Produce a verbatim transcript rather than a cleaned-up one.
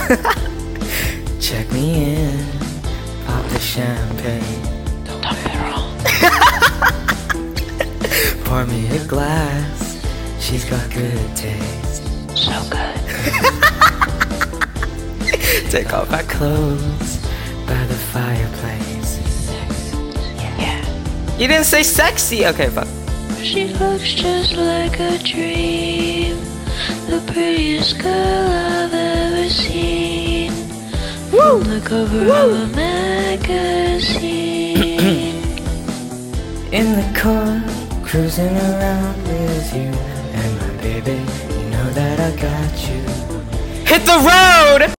Check me in, pop the champagne. Don't be wrong. Pour me a glass, she's got good taste. So good. Take off our clothes by the fireplace. Yeah. You didn't say sexy! Okay, fuck. She looks just like a dream, the prettiest girl I've ever seen. Woo! From the cover Woo! of a magazine. In the car, cruising around with you and my baby, you know that I got you. Hit the road!